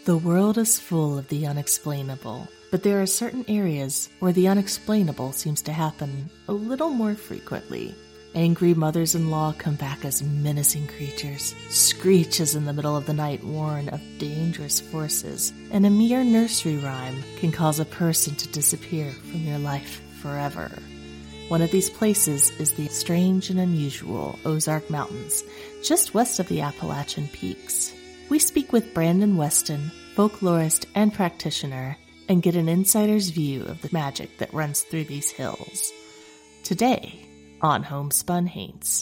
The world is full of the unexplainable, but there are certain areas where the unexplainable seems to happen a little more frequently. Angry mothers-in-law come back as menacing creatures, screeches in the middle of the night warn of dangerous forces, and a mere nursery rhyme can cause a person to disappear from your life forever. One of these places is the strange and unusual Ozark Mountains, just west of the Appalachian Peaks. We speak with Brandon Weston, folklorist and practitioner, and get an insider's view of the magic that runs through these hills. Today on Homespun Haints.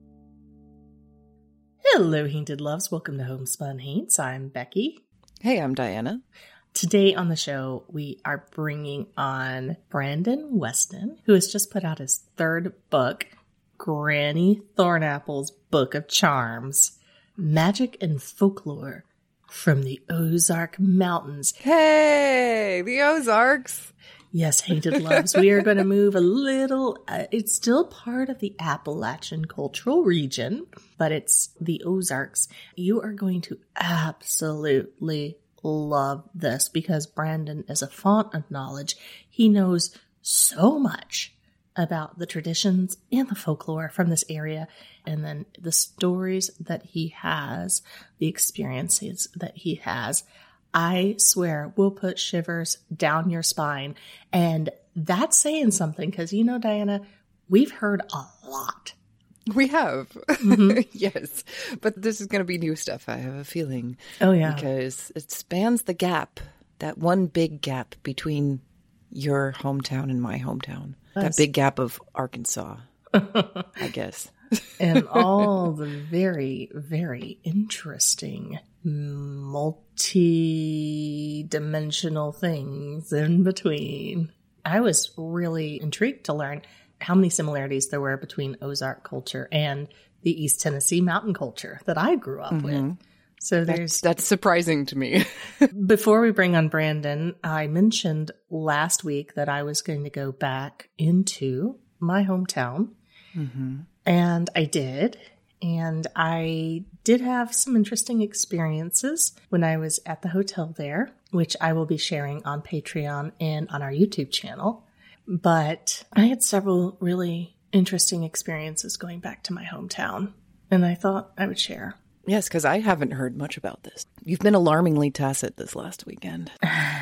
Hello, Hainted Loves. Welcome to Homespun Haints. I'm Becky. Hey, I'm Diana. Today on the show, we are bringing on Brandon Weston, who has just put out his third book, Granny Thornapple's Book of Charms, Magic and Folklore from the Ozark Mountains. Hey, the Ozarks. Yes, Hainted Loves, we are going to move a little, it's still part of the Appalachian cultural region, but it's the Ozarks. You are going to absolutely love this because Brandon is a font of knowledge. He knows so much about the traditions and the folklore from this area, and then the stories that he has, the experiences that he has. I swear will put shivers down your spine. And that's saying something because, you know, Diana, we've heard a lot. We have. Mm-hmm. Yes. But this is going to be new stuff, I have a feeling. Oh, yeah. Because it spans the gap, that one big gap between your hometown and my hometown. That big gap of Arkansas, I guess. And all the very, very interesting multi-dimensional things in between. I was really intrigued to learn how many similarities there were between Ozark culture and the East Tennessee mountain culture that I grew up with. So that's surprising to me. Before we bring on Brandon, I mentioned last week that I was going to go back into my hometown. Mm-hmm. And I did. And I did have some interesting experiences when I was at the hotel there, which I will be sharing on Patreon and on our YouTube channel. But I had several really interesting experiences going back to my hometown, and I thought I would share. Yes, because I haven't heard much about this. You've been alarmingly tacit this last weekend.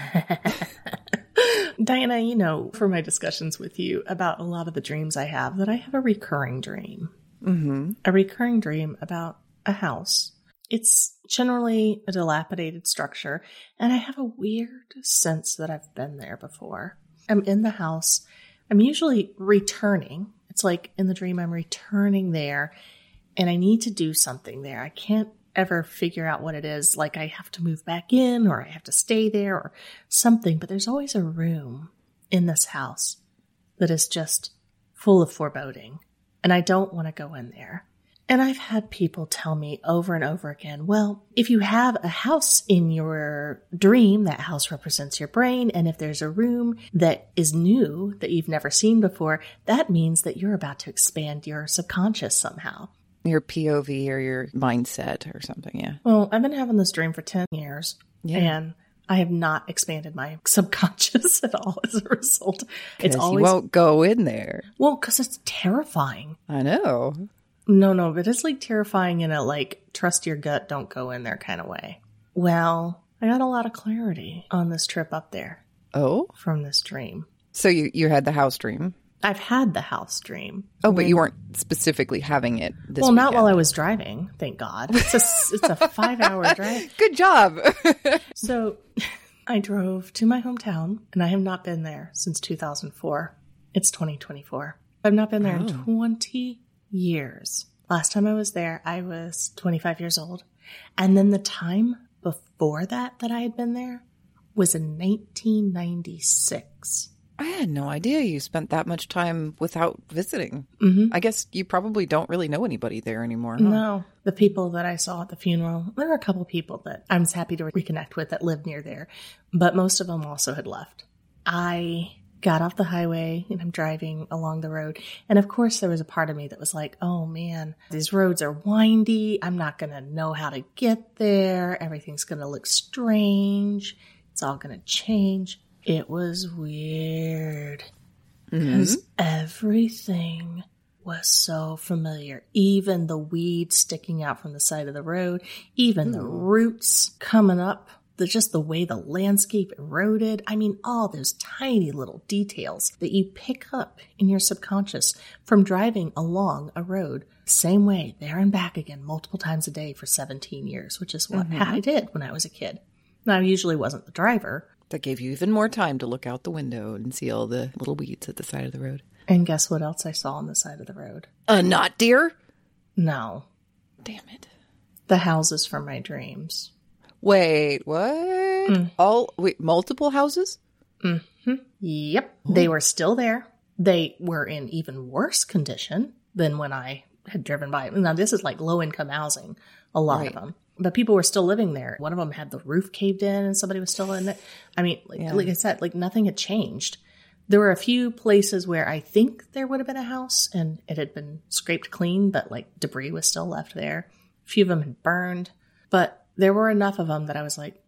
Diana, you know, for my discussions with you about a lot of the dreams I have, that I have a recurring dream. Mm-hmm. A recurring dream about a house. It's generally a dilapidated structure, and I have a weird sense that I've been there before. I'm in the house. I'm usually returning. It's like in the dream I'm returning there, and I need to do something there. I can't ever figure out what it is. Like I have to move back in, or I have to stay there, or something. But there's always a room in this house that is just full of foreboding. And I don't want to go in there. And I've had people tell me over and over again, well, if you have a house in your dream, that house represents your brain. And if there's a room that is new that you've never seen before, that means that you're about to expand your subconscious somehow. Your POV or your mindset or something, yeah. Well, I've been having this dream for 10 years. Yeah. And I have not expanded my subconscious at all as a result. It's always, you won't go in there. Well, because it's terrifying. I know. No, but it's like terrifying in a like, trust your gut, don't go in there kind of way. Well, I got a lot of clarity on this trip up there. Oh? From this dream. So you had the house dream? I've had the house dream. Oh, but you weren't specifically having it this weekend. Not while I was driving, thank God. It's a 5-hour drive. Good job. So I drove to my hometown, and I have not been there since 2004. It's 2024. I've not been there in 20 years. Last time I was there, I was 25 years old. And then the time before that I had been there was in 1996. I had no idea you spent that much time without visiting. Mm-hmm. I guess you probably don't really know anybody there anymore, huh? No. The people that I saw at the funeral, there were a couple people that I was happy to reconnect with that lived near there, but most of them also had left. I got off the highway and I'm driving along the road. And of course, there was a part of me that was like, oh man, these roads are windy. I'm not going to know how to get there. Everything's going to look strange. It's all going to change. It was weird because everything was so familiar. Even the weeds sticking out from the side of the road, even the roots coming up, just the way the landscape eroded. I mean, all those tiny little details that you pick up in your subconscious from driving along a road, same way, there and back again, multiple times a day for 17 years, which is what I did when I was a kid. Now, I usually wasn't the driver. That gave you even more time to look out the window and see all the little weeds at the side of the road. And guess what else I saw on the side of the road? A knot deer? No. Damn it. The houses from my dreams. Wait, what? Multiple houses? Mm-hmm. Yep. Oh. They were still there. They were in even worse condition than when I had driven by. Now, this is like low-income housing, a lot of them. But people were still living there. One of them had the roof caved in and somebody was still in it. I mean, like I said, like nothing had changed. There were a few places where I think there would have been a house and it had been scraped clean, but like debris was still left there. A few of them had burned. But there were enough of them that I was like,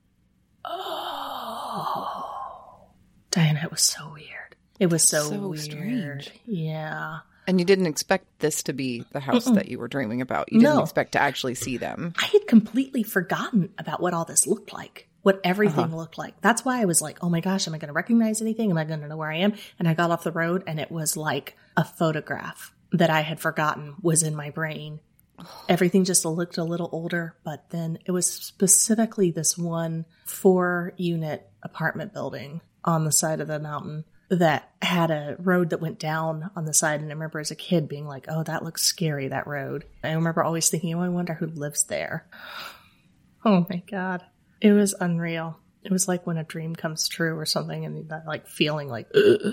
oh, Diana, it was so weird. It was so weird. Strange. Yeah. And you didn't expect this to be the house that you were dreaming about. You didn't expect to actually see them. I had completely forgotten about what all this looked like, what everything looked like. That's why I was like, oh my gosh, am I going to recognize anything? Am I going to know where I am? And I got off the road and it was like a photograph that I had forgotten was in my brain. Everything just looked a little older, but then it was specifically this one 4-unit apartment building on the side of the mountain that had a road that went down on the side. And I remember as a kid being like, oh, that looks scary, that road. I remember always thinking, oh, I wonder who lives there. Oh my God. It was unreal. It was like when a dream comes true or something and that like feeling like, ugh.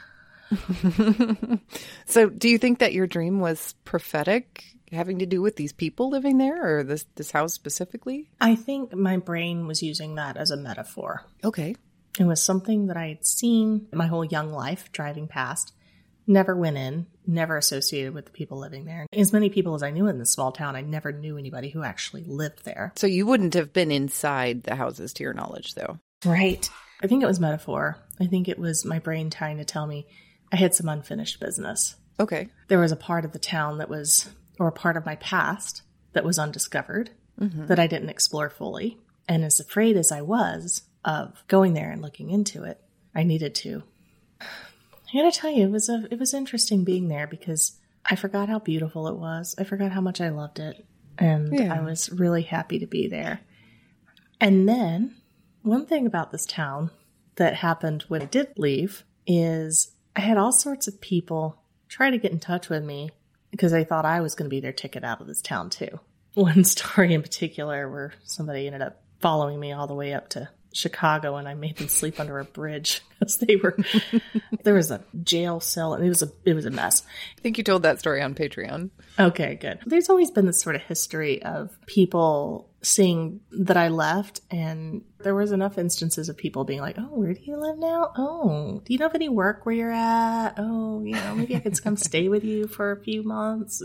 So do you think that your dream was prophetic, having to do with these people living there or this house specifically? I think my brain was using that as a metaphor. Okay. It was something that I had seen my whole young life driving past, never went in, never associated with the people living there. As many people as I knew in this small town, I never knew anybody who actually lived there. So you wouldn't have been inside the houses to your knowledge, though. Right. I think it was metaphor. I think it was my brain trying to tell me I had some unfinished business. Okay. There was a part of the town that was, or a part of my past that was undiscovered, that I didn't explore fully. And as afraid as I was of going there and looking into it, I needed to. I gotta tell you, it was interesting being there because I forgot how beautiful it was. I forgot how much I loved it. And I was really happy to be there. And then one thing about this town that happened when I did leave is I had all sorts of people try to get in touch with me because they thought I was going to be their ticket out of this town too. One story in particular where somebody ended up following me all the way up to Chicago and I made them sleep under a bridge because there was a jail cell and it was a mess. I think you told that story on Patreon. Okay, good. There's always been this sort of history of people seeing that I left, and there was enough instances of people being like, oh, where do you live now? Oh, do you know of any work where you're at? Oh, maybe I could come stay with you for a few months.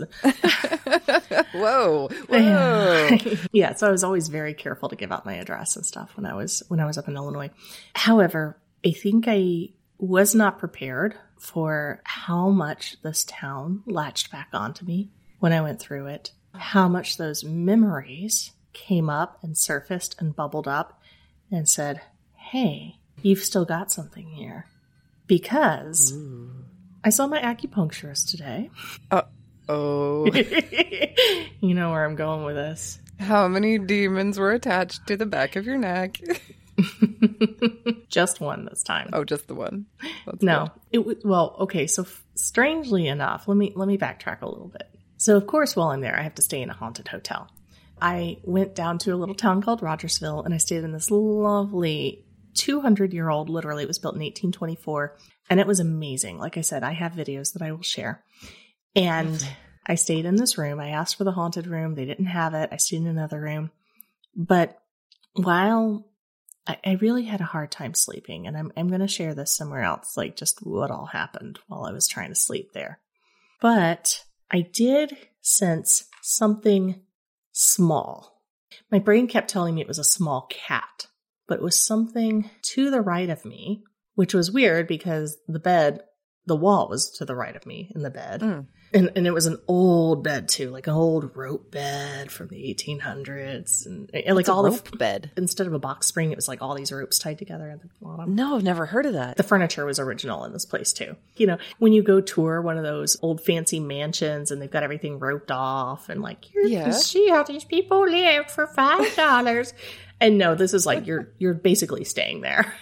Whoa. Yeah, so I was always very careful to give out my address and stuff when I was up in Illinois. However, I think I was not prepared for how much this town latched back onto me when I went through it, how much those memories came up and surfaced and bubbled up and said, hey, you've still got something here. Because I saw my acupuncturist today. Oh. You know where I'm going with this. How many demons were attached to the back of your neck? Just one this time. Oh, just the one. That's no. Okay, so strangely enough, let me backtrack a little bit. So of course, while I'm there, I have to stay in a haunted hotel. I went down to a little town called Rogersville, and I stayed in this lovely 200-year-old, literally, it was built in 1824, and it was amazing. Like I said, I have videos that I will share. And I stayed in this room. I asked for the haunted room. They didn't have it. I stayed in another room. But while I really had a hard time sleeping, and I'm going to share this somewhere else, like just what all happened while I was trying to sleep there. But I did sense something small. My brain kept telling me it was a small cat, but it was something to the right of me, which was weird because the wall was to the right of me in the bed. Mm. And it was an old bed too, like an old rope bed from the 1800s. And like all rope bed. Instead of a box spring, it was like all these ropes tied together at the bottom. No, I've never heard of that. The furniture was original in this place too. You know, when you go tour one of those old fancy mansions and they've got everything roped off and like, you can see how these people lived for $5. And no, this is like, you're basically staying there.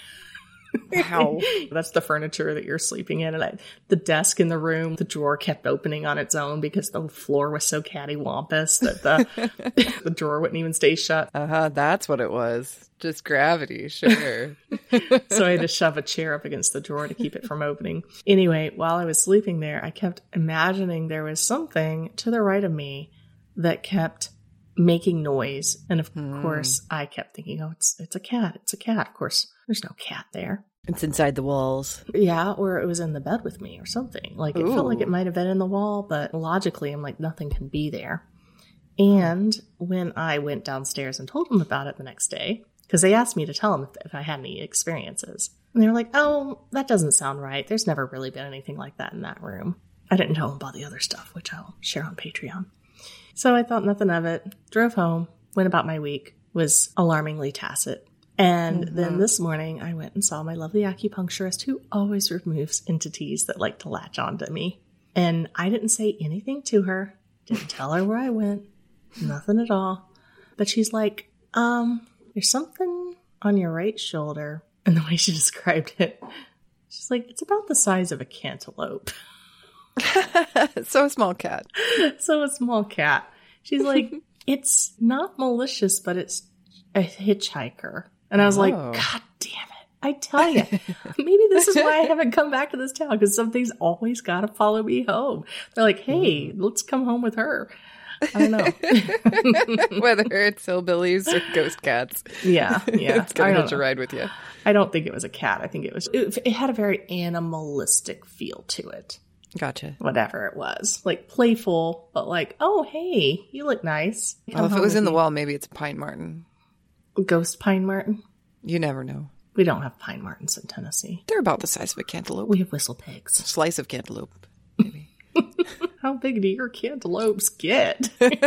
Wow. That's the furniture that you're sleeping in. And the desk in the room, the drawer kept opening on its own because the floor was so cattywampus that the drawer wouldn't even stay shut. That's what it was. Just gravity, sure. So I had to shove a chair up against the drawer to keep it from opening. Anyway, while I was sleeping there, I kept imagining there was something to the right of me that kept making noise. And of course, I kept thinking, oh, it's a cat. It's a cat. Of course, there's no cat there. It's inside the walls. Yeah, or it was in the bed with me or something. Like, it felt like it might have been in the wall, but logically, I'm like, nothing can be there. And when I went downstairs and told them about it the next day, because they asked me to tell them if I had any experiences. And they were like, oh, that doesn't sound right. There's never really been anything like that in that room. I didn't tell them about the other stuff, which I'll share on Patreon. So I thought nothing of it, drove home, went about my week, was alarmingly tacit. And then this morning I went and saw my lovely acupuncturist who always removes entities that like to latch onto me. And I didn't say anything to her, didn't tell her where I went, nothing at all. But she's like, there's something on your right shoulder. And the way she described it, she's like, it's about the size of a cantaloupe. So a small cat. So a small cat. She's like, it's not malicious, but it's a hitchhiker. And I was like, God damn it. I tell you, maybe this is why I haven't come back to this town, because something's always got to follow me home. They're like, hey, let's come home with her. I don't know. Whether it's hillbillies or ghost cats. Yeah. It's going to hitch a ride with you. I don't think it was a cat. I think it had a very animalistic feel to it. Gotcha. Whatever it was. Like playful, but like, oh, hey, you look nice. Well, if it was in the wall, maybe it's a pine marten. Ghost pine marten? You never know. We don't have pine martens in Tennessee. They're about the size of a cantaloupe. We have whistle pigs. A slice of cantaloupe, maybe. How big do your cantaloupes get?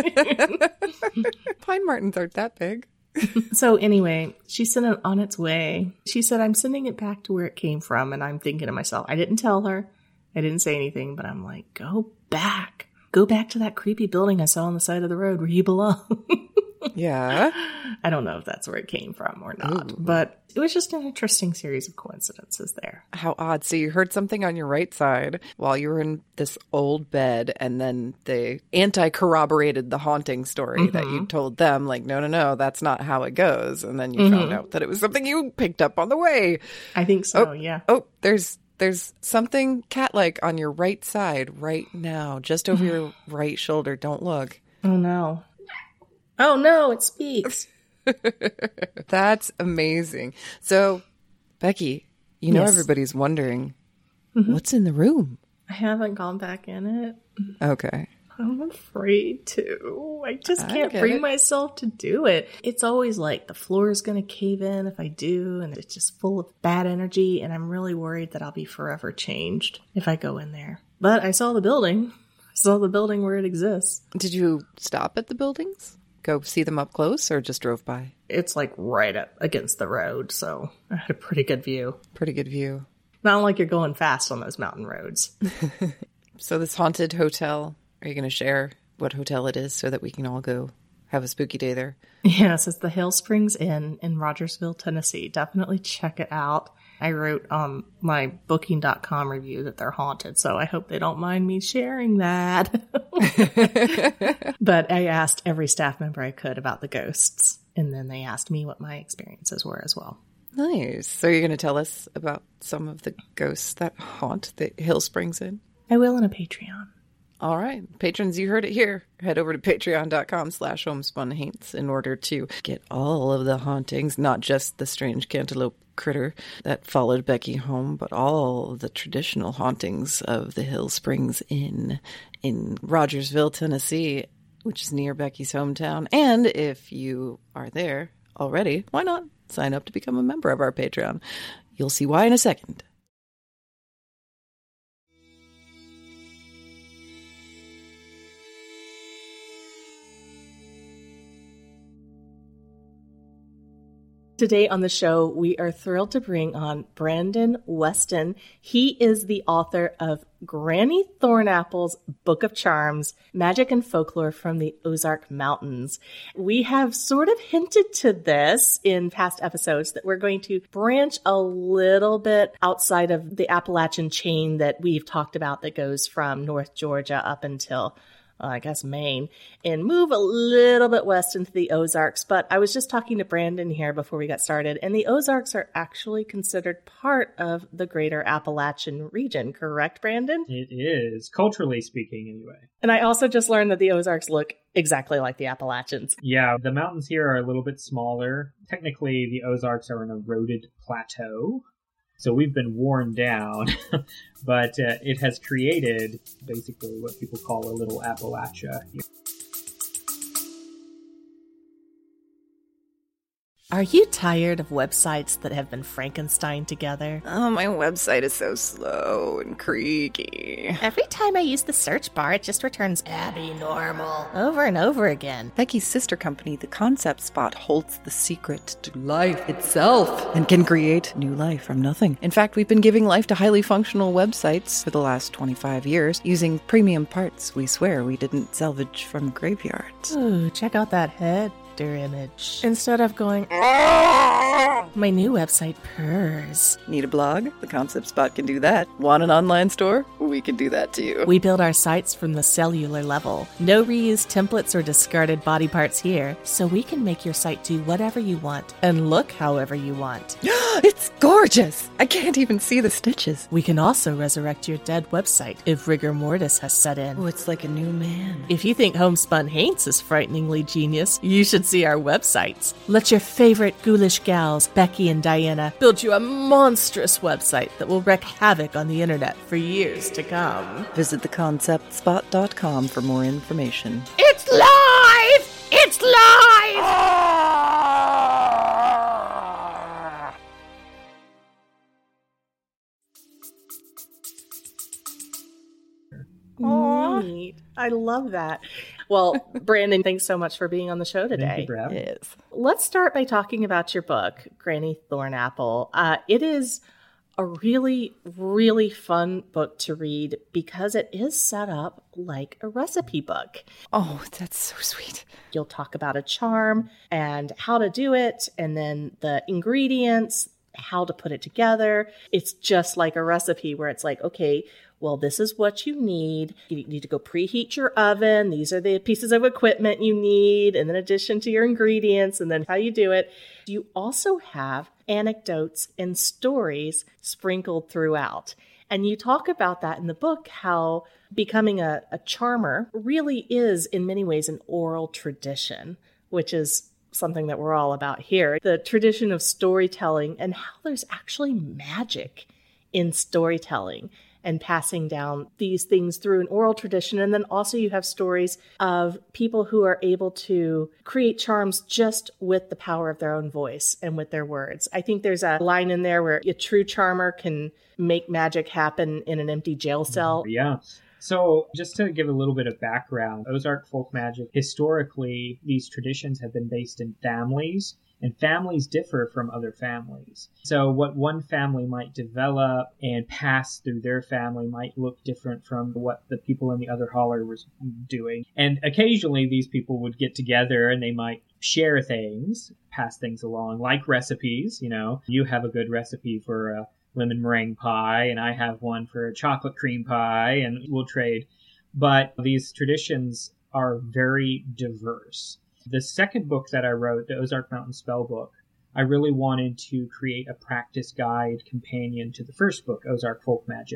Pine martens aren't that big. So anyway, she sent it on its way. She said, I'm sending it back to where it came from. And I'm thinking to myself, I didn't tell her. I didn't say anything, but I'm like, go back. Go back to that creepy building I saw on the side of the road where you belong. Yeah. I don't know if that's where it came from or not, but it was just an interesting series of coincidences there. How odd. So you heard something on your right side while you were in this old bed, and then they anti-corroborated the haunting story that you told them, like, no, that's not how it goes. And then you found out that it was something you picked up on the way. I think so, yeah. Oh, there's something cat-like on your right side right now, just over your right shoulder. Don't look. Oh, no. Oh, no, it speaks. That's amazing. So, Becky, you know everybody's wondering, what's in the room? I haven't gone back in it. Okay. I'm afraid to. I just can't bring myself to do it. It's always like the floor is going to cave in if I do, and it's just full of bad energy, and I'm really worried that I'll be forever changed if I go in there. But I saw the building. I saw the building where it exists. Did you stop at the buildings? Go see them up close, or just drove by? It's like right up against the road, so I had a pretty good view. Pretty good view. Not like you're going fast on those mountain roads. So this haunted hotel, are you going to share what hotel it is so that we can all go have a spooky day there? Yes, it's the Hale Springs Inn in Rogersville, Tennessee. Definitely check it out. I wrote on my booking.com review that they're haunted, so I hope they don't mind me sharing that. But I asked every staff member I could about the ghosts, and then they asked me what my experiences were as well. Nice. So you're going to tell us about some of the ghosts that haunt the Hale Springs Inn? I will in a Patreon. All right. Patrons, you heard it here. Head over to patreon.com/homespunhaints in order to get all of the hauntings, not just the strange cantaloupe critter that followed Becky home, but all of the traditional hauntings of the Hill Springs Inn in Rogersville, Tennessee, which is near Becky's hometown. And if you are there already, why not sign up to become a member of our Patreon? You'll see why in a second. Today on the show, we are thrilled to bring on Brandon Weston. He is the author of Granny Thornapple's Book of Charms, Magic and Folklore from the Ozark Mountains. We have sort of hinted to this in past episodes that we're going to branch a little bit outside of the Appalachian chain that we've talked about that goes from North Georgia up until I guess Maine, and move a little bit west into the Ozarks. But I was just talking to Brandon here before we got started, and the Ozarks are actually considered part of the greater Appalachian region, correct, Brandon? It is, culturally speaking, anyway. And I also just learned that the Ozarks look exactly like the Appalachians. Yeah, the mountains here are a little bit smaller. Technically, the Ozarks are an eroded plateau. So we've been worn down, but it has created basically what people call a little Appalachia here. Are you tired of websites that have been Frankenstein together? Oh, my website is so slow and creaky. Every time I use the search bar, it just returns Abby Normal over and over again. Becky's sister company, The Concept Spot, holds the secret to life itself and can create new life from nothing. In fact, we've been giving life to highly functional websites for the last 25 years using premium parts we swear we didn't salvage from graveyards. Ooh, check out that head image. Instead of going, my new website purrs. Need a blog? The Concept Spot can do that. Want an online store? We can do that too. We build our sites from the cellular level. No reused templates or discarded body parts here, so we can make your site do whatever you want and look however you want. It's gorgeous! I can't even see the stitches. We can also resurrect your dead website if rigor mortis has set in. Oh, it's like a new man. If you think Homespun Haints is frighteningly genius, you should see our websites. Let your favorite ghoulish gals, Becky and Diana, build you a monstrous website that will wreak havoc on the internet for years to come. Visit theconceptspot.com for more information. It's live! It's live! Neat. I love that. Well, Brandon, thanks so much for being on the show today. Thank you for having me. Yes. Let's start by talking about your book, Granny Thornapple. It is a really, really fun book to read because it is set up like a recipe book. Oh, that's so sweet. You'll talk about a charm and how to do it, and then the ingredients, how to put it together. It's just like a recipe where it's like, okay, well, this is what you need. You need to go preheat your oven. These are the pieces of equipment you need, and in addition to your ingredients, and then how you do it. You also have anecdotes and stories sprinkled throughout. And you talk about that in the book, how becoming a charmer really is in many ways an oral tradition, which is something that we're all about here. The tradition of storytelling and how there's actually magic in storytelling and passing down these things through an oral tradition. And then also you have stories of people who are able to create charms just with the power of their own voice and with their words. I think there's a line in there where a true charmer can make magic happen in an empty jail cell. Yeah. So just to give a little bit of background, Ozark folk magic, historically, these traditions have been based in families, and families differ from other families. So what one family might develop and pass through their family might look different from what the people in the other holler was doing. And occasionally these people would get together and they might share things, pass things along, like recipes. You know, you have a good recipe for a lemon meringue pie, and I have one for a chocolate cream pie, and we'll trade. But these traditions are very diverse. The second book that I wrote, the Ozark Mountain Spell Book, I really wanted to create a practice guide companion to the first book, Ozark Folk Magic.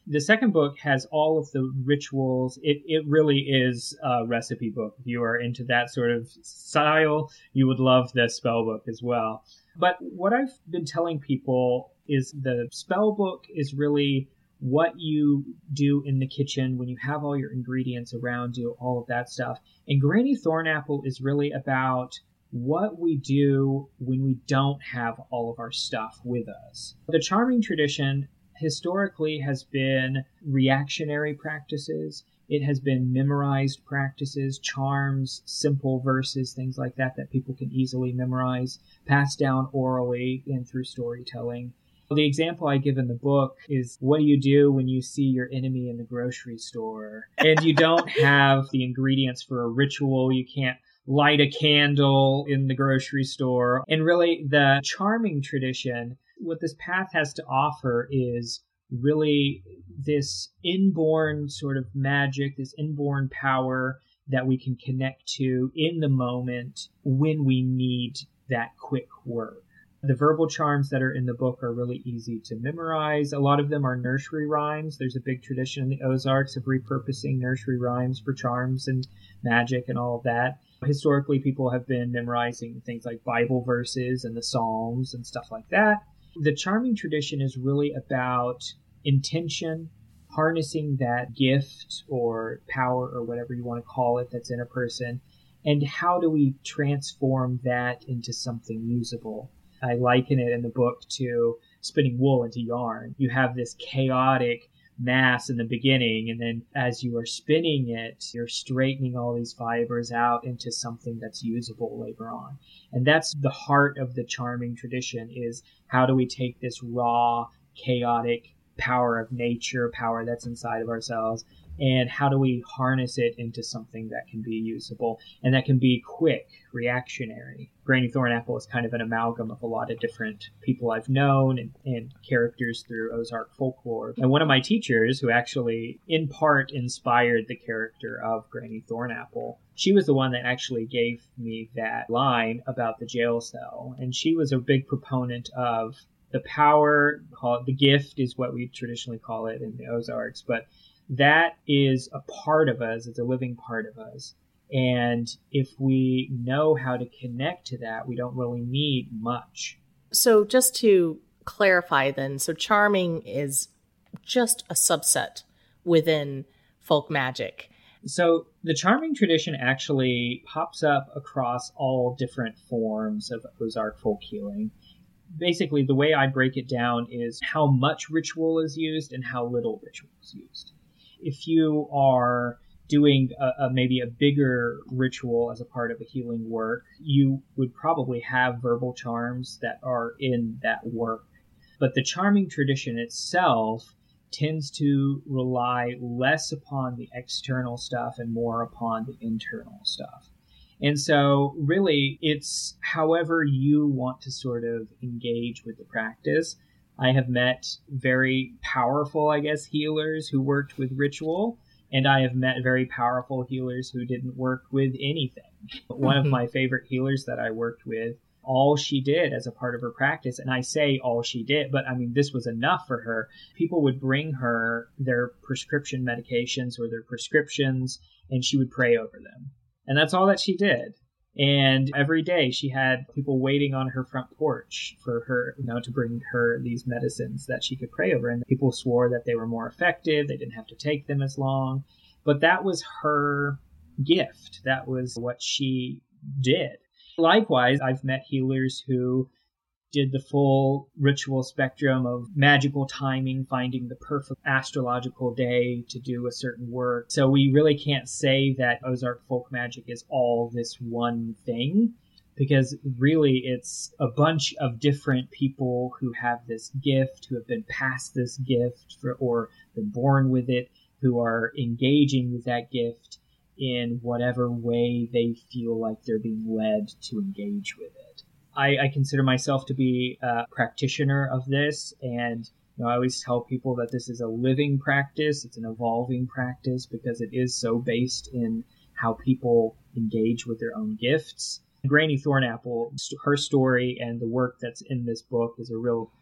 The second book has all of the rituals. It really is a recipe book. If you are into that sort of style, you would love the spell book as well. But what I've been telling people is the spell book is really what you do in the kitchen when you have all your ingredients around you, all of that stuff. And Granny Thornapple is really about what we do when we don't have all of our stuff with us. The charming tradition historically has been reactionary practices. It has been memorized practices, charms, simple verses, things like that people can easily memorize, passed down orally and through storytelling. The example I give in the book is, what do you do when you see your enemy in the grocery store and you don't have the ingredients for a ritual? You can't light a candle in the grocery store. And really, the charming tradition, what this path has to offer is really this inborn sort of magic, this inborn power that we can connect to in the moment when we need that quick work. The verbal charms that are in the book are really easy to memorize. A lot of them are nursery rhymes. There's a big tradition in the Ozarks of repurposing nursery rhymes for charms and magic and all of that. Historically, people have been memorizing things like Bible verses and the Psalms and stuff like that. The charming tradition is really about intention, harnessing that gift or power or whatever you want to call it that's in a person, and how do we transform that into something usable. I liken it in the book to spinning wool into yarn. You have this chaotic mass in the beginning, and then as you are spinning it, you're straightening all these fibers out into something that's usable later on. And that's the heart of the charming tradition, is how do we take this raw, chaotic power of nature, power that's inside of ourselves, and how do we harness it into something that can be usable and that can be quick, reactionary. Granny Thornapple is kind of an amalgam of a lot of different people I've known and characters through Ozark folklore. And one of my teachers, who actually in part inspired the character of Granny Thornapple, she was the one that actually gave me that line about the jail cell. And she was a big proponent of the power, the gift is what we traditionally call it in the Ozarks, but that is a part of us. It's a living part of us. And if we know how to connect to that, we don't really need much. So just to clarify then, so charming is just a subset within folk magic. So the charming tradition actually pops up across all different forms of Ozark folk healing. Basically, the way I break it down is how much ritual is used and how little ritual is used. If you are doing maybe a bigger ritual as a part of a healing work, you would probably have verbal charms that are in that work. But the charming tradition itself tends to rely less upon the external stuff and more upon the internal stuff. And so really it's however you want to sort of engage with the practice. I have met very powerful, healers who worked with ritual, and I have met very powerful healers who didn't work with anything. One of my favorite healers that I worked with, all she did as a part of her practice, and I say all she did, but I mean, this was enough for her. People would bring her their prescription medications or their prescriptions, and she would pray over them. And that's all that she did. And every day she had people waiting on her front porch for her, to bring her these medicines that she could pray over. And people swore that they were more effective. They didn't have to take them as long. But that was her gift. That was what she did. Likewise, I've met healers who did the full ritual spectrum of magical timing, finding the perfect astrological day to do a certain work. So we really can't say that Ozark folk magic is all this one thing, because really it's a bunch of different people who have this gift, who have been passed this gift or been born with it, who are engaging with that gift in whatever way they feel like they're being led to engage with it. I consider myself to be a practitioner of this, and I always tell people that this is a living practice. It's an evolving practice because it is so based in how people engage with their own gifts. Granny Thornapple, her story and the work that's in this book is a real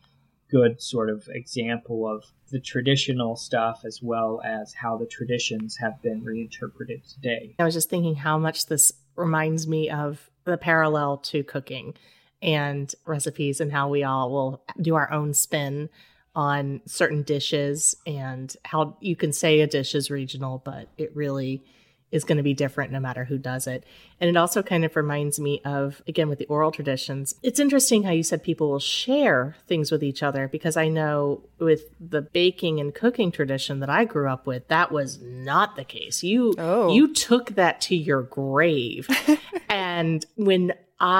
good sort of example of the traditional stuff as well as how the traditions have been reinterpreted today. I was just thinking how much this reminds me of the parallel to cooking and recipes, and how we all will do our own spin on certain dishes, and how you can say a dish is regional, but it really is going to be different no matter who does it. And it also kind of reminds me of, again, with the oral traditions, it's interesting how you said people will share things with each other, because I know with the baking and cooking tradition that I grew up with, that was not the case. You took that to your grave. And when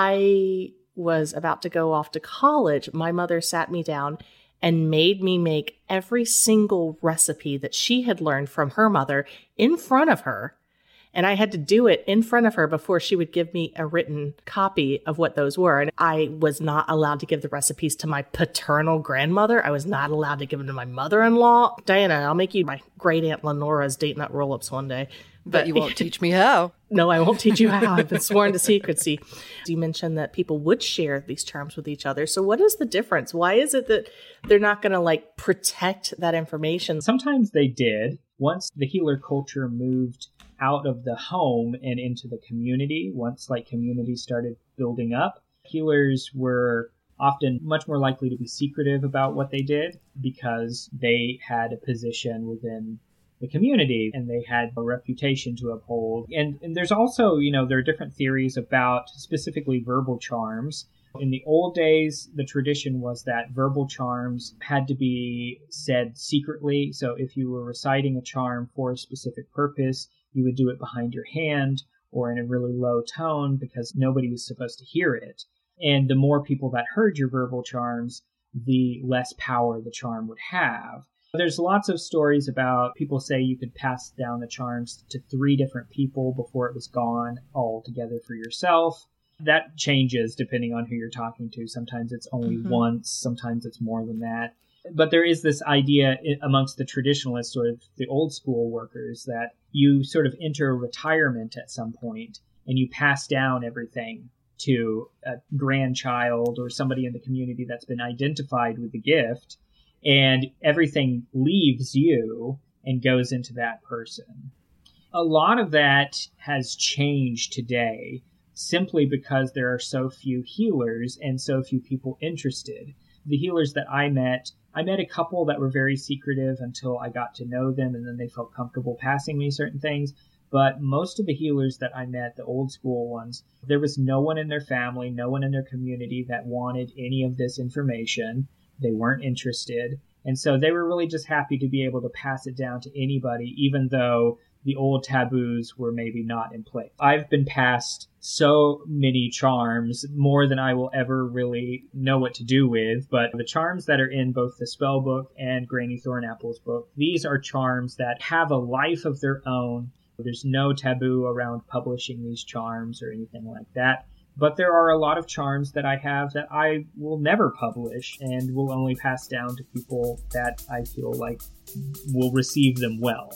I was about to go off to college, my mother sat me down and made me make every single recipe that she had learned from her mother in front of her. And I had to do it in front of her before she would give me a written copy of what those were. And I was not allowed to give the recipes to my paternal grandmother. I was not allowed to give them to my mother-in-law. Diana, I'll make you my great aunt Lenora's date nut roll-ups one day. But you won't teach me how. No, I won't teach you how. I've been sworn to secrecy. You mentioned that people would share these charms with each other. So what is the difference? Why is it that they're not going to protect that information? Sometimes they did. Once the healer culture moved out of the home and into the community, once communities started building up, healers were often much more likely to be secretive about what they did, because they had a position within the community and they had a reputation to uphold. And there's also, there are different theories about specifically verbal charms. In the old days, the tradition was that verbal charms had to be said secretly. So if you were reciting a charm for a specific purpose, you would do it behind your hand or in a really low tone, because nobody was supposed to hear it. And the more people that heard your verbal charms, the less power the charm would have. There's lots of stories about people say you could pass down the charms to 3 different people before it was gone altogether for yourself. That changes depending on who you're talking to. Sometimes it's only once, sometimes it's more than that. But there is this idea amongst the traditionalists, sort of the old school workers, that you sort of enter retirement at some point and you pass down everything to a grandchild or somebody in the community that's been identified with the gift, and everything leaves you and goes into that person. A lot of that has changed today simply because there are so few healers and so few people interested. The healers that I met a couple that were very secretive until I got to know them, and then they felt comfortable passing me certain things. But most of the healers that I met, the old school ones, there was no one in their family, no one in their community that wanted any of this information. They weren't interested. And so they were really just happy to be able to pass it down to anybody, even though the old taboos were maybe not in place. I've been passed so many charms, more than I will ever really know what to do with. But the charms that are in both the spell book and Granny Thornapple's book, these are charms that have a life of their own. There's no taboo around publishing these charms or anything like that. But there are a lot of charms that I have that I will never publish and will only pass down to people that I feel like will receive them well.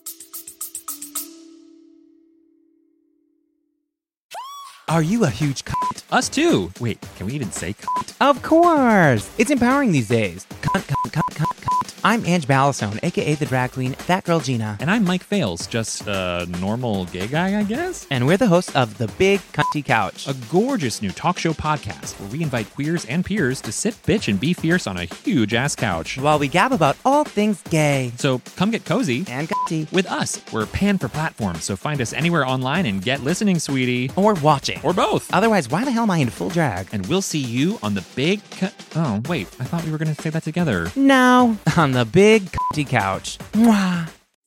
Are you a huge cunt? Us too. Wait, can we even say cunt? Of course! It's empowering these days. Cunt, cunt, cunt, cunt, cunt. I'm Ange Ballastone, aka the drag queen, That Girl Gina. And I'm Mike Fales, just a normal gay guy, I guess? And we're the hosts of The Big Cunty Couch, a gorgeous new talk show podcast where we invite queers and peers to sit, bitch, and be fierce on a huge-ass couch. while we gab about all things gay. So come get cozy. And cunty. With us. We're panned for platforms, so find us anywhere online and get listening, sweetie. Or watching. Or both. Otherwise, why the hell am I in full drag? And we'll see you on the big... Oh, wait. I thought we were going to say that together. No, on The Big Cunty Couch. Mwah.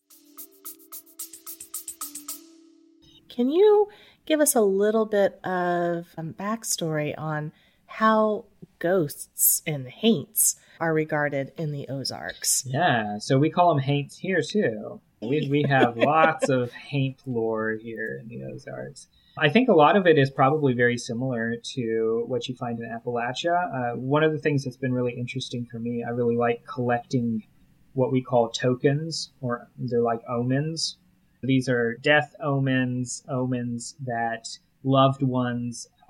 Can you give us a little bit of backstory on how ghosts and haints are regarded in the Ozarks? Yeah, so we call them haints here too. We have lots of haint lore here in the Ozarks. I think a lot of it is probably very similar to what you find in Appalachia. One of the things that's been really interesting for me, I really like collecting what we call tokens, or they're like omens. These are death omens, omens that loved ones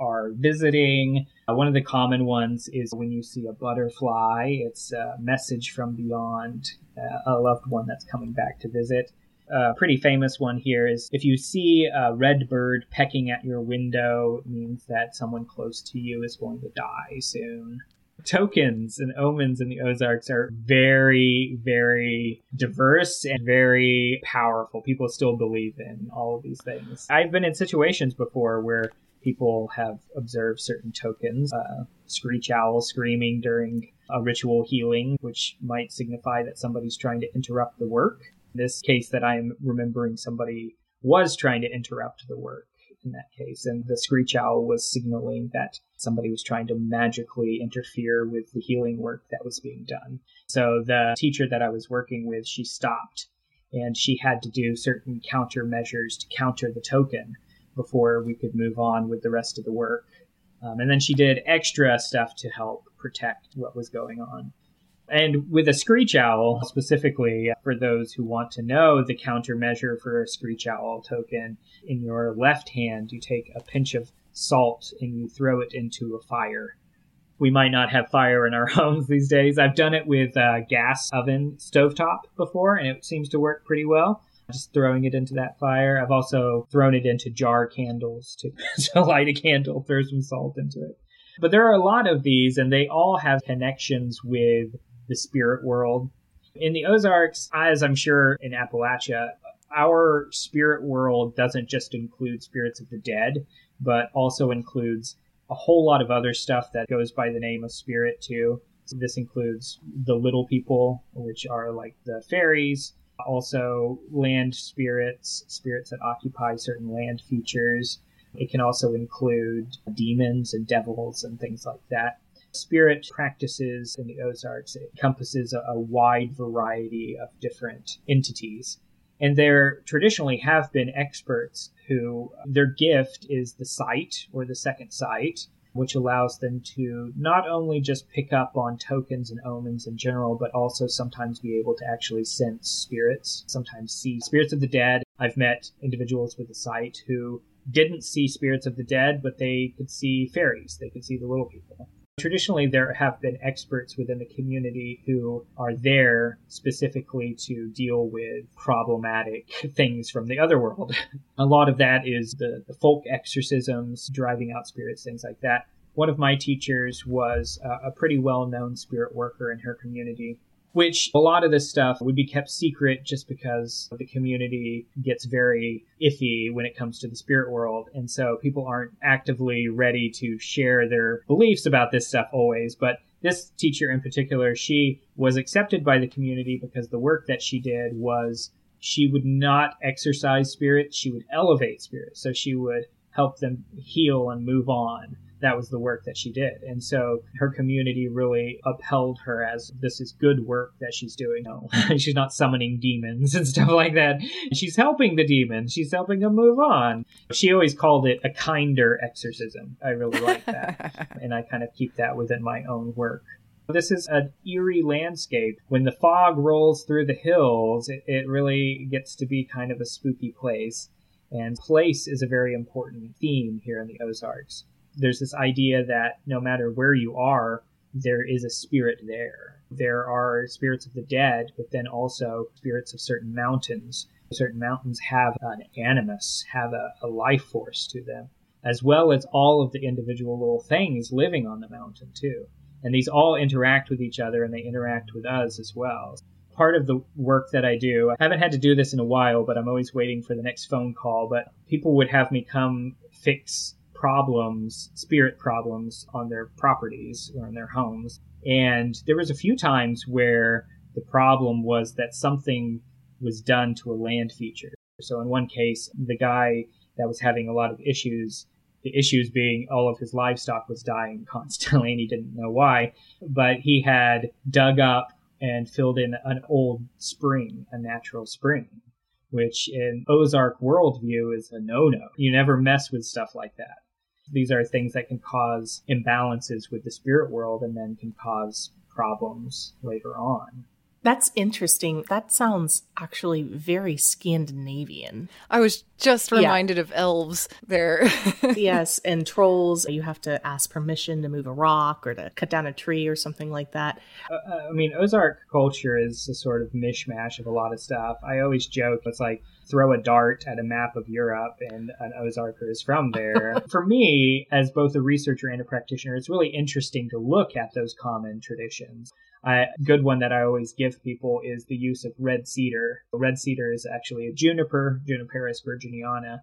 are visiting. One of the common ones is when you see a butterfly, it's a message from beyond, a loved one that's coming back to visit. A pretty famous one here is if you see a red bird pecking at your window, it means that someone close to you is going to die soon. Tokens and omens in the Ozarks are very, very diverse and very powerful. People still believe in all of these things. I've been in situations before where people have observed certain tokens, screech owl screaming during a ritual healing, which might signify that somebody's trying to interrupt the work. In this case that I'm remembering, somebody was trying to interrupt the work in that case, and the screech owl was signaling that somebody was trying to magically interfere with the healing work that was being done. So the teacher that I was working with, she stopped, and she had to do certain countermeasures to counter the token before we could move on with the rest of the work. And then she did extra stuff to help protect what was going on. And with a screech owl, specifically, for those who want to know the countermeasure for a screech owl token, in your left hand, you take a pinch of salt and you throw it into a fire. We might not have fire in our homes these days. I've done it with a gas oven stovetop before, and it seems to work pretty well. Just throwing it into that fire. I've also thrown it into jar candles to light a candle, throw some salt into it. But there are a lot of these, and they all have connections with the spirit world. In the Ozarks, as I'm sure in Appalachia, our spirit world doesn't just include spirits of the dead, but also includes a whole lot of other stuff that goes by the name of spirit too. So this includes the little people, which are like the fairies, also land spirits, spirits that occupy certain land features. It can also include demons and devils and things like that. Spirit practices in the Ozarks, it encompasses a wide variety of different entities. And there traditionally have been experts who their gift is the sight or the second sight, which allows them to not only just pick up on tokens and omens in general, but also sometimes be able to actually sense spirits, sometimes see spirits of the dead. I've met individuals with the sight who didn't see spirits of the dead, but they could see fairies. They could see the little people. Traditionally, there have been experts within the community who are there specifically to deal with problematic things from the other world. A lot of that is the folk exorcisms, driving out spirits, things like that. One of my teachers was a pretty well-known spirit worker in her community, which a lot of this stuff would be kept secret just because the community gets very iffy when it comes to the spirit world. And so people aren't actively ready to share their beliefs about this stuff always. But this teacher in particular, she was accepted by the community because the work that she did was she would not exorcise spirits, she would elevate spirits. So she would help them heal and move on. That was the work that she did. And so her community really upheld her as this is good work that she's doing. No, she's not summoning demons and stuff like that. She's helping the demons. She's helping them move on. She always called it a kinder exorcism. I really like that. And I kind of keep that within my own work. This is an eerie landscape. When the fog rolls through the hills, it really gets to be kind of a spooky place. And place is a very important theme here in the Ozarks. There's this idea that no matter where you are, there is a spirit there. There are spirits of the dead, but then also spirits of certain mountains. Certain mountains have an animus, have a life force to them, as well as all of the individual little things living on the mountain too. And these all interact with each other, and they interact with us as well. Part of the work that I do, I haven't had to do this in a while, but I'm always waiting for the next phone call, but people would have me come fix problems, spirit problems on their properties or in their homes. And there was a few times where the problem was that something was done to a land feature. So in one case, the guy that was having a lot of issues, the issues being all of his livestock was dying constantly and he didn't know why, but he had dug up and filled in an old spring, a natural spring, which in Ozark worldview is a no-no. You never mess with stuff like that. These are things that can cause imbalances with the spirit world and then can cause problems later on. That's interesting. That sounds actually very Scandinavian. I was just reminded of elves there. Yes, and trolls, you have to ask permission to move a rock or to cut down a tree or something like that. I mean, Ozark culture is a sort of mishmash of a lot of stuff. I always joke, it's like throw a dart at a map of Europe and an Ozarker is from there. For me, as both a researcher and a practitioner, it's really interesting to look at those common traditions. A good one that I always give people is the use of red cedar. Red cedar is actually a juniper, Juniperus virginiana.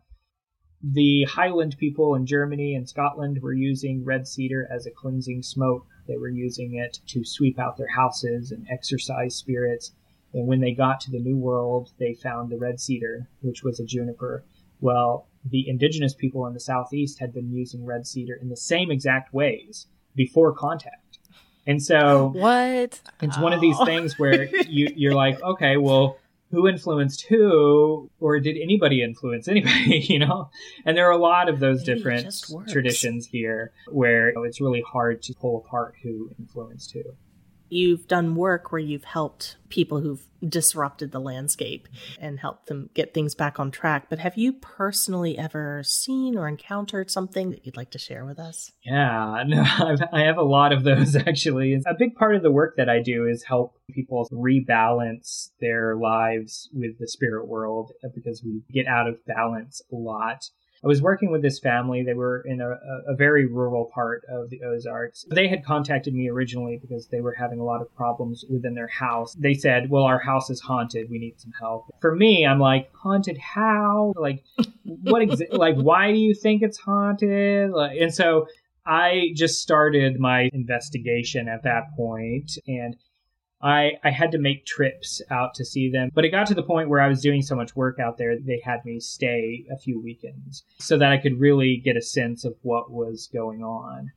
The Highland people in Germany and Scotland were using red cedar as a cleansing smoke. They were using it to sweep out their houses and exorcise spirits. And when they got to the New World, they found the red cedar, which was a juniper. Well, the indigenous people in the Southeast had been using red cedar in the same exact ways before contact. And so what? It's one of these things where you're like, okay, well, who influenced who, or did anybody influence anybody, you know? And there are a lot of those different traditions here where it's really hard to pull apart who influenced who. You've done work where you've helped people who've disrupted the landscape and helped them get things back on track. But have you personally ever seen or encountered something that you'd like to share with us? Yeah, no, I have a lot of those, actually. A big part of the work that I do is help people rebalance their lives with the spirit world because we get out of balance a lot. I was working with this family. They were in a very rural part of the Ozarks. They had contacted me originally because they were having a lot of problems within their house. They said, well, our house is haunted. We need some help. For me, I'm like, haunted how? Like, like, why do you think it's haunted? And so I just started my investigation at that point, and I had to make trips out to see them. But it got to the point where I was doing so much work out there, they had me stay a few weekends so that I could really get a sense of what was going on.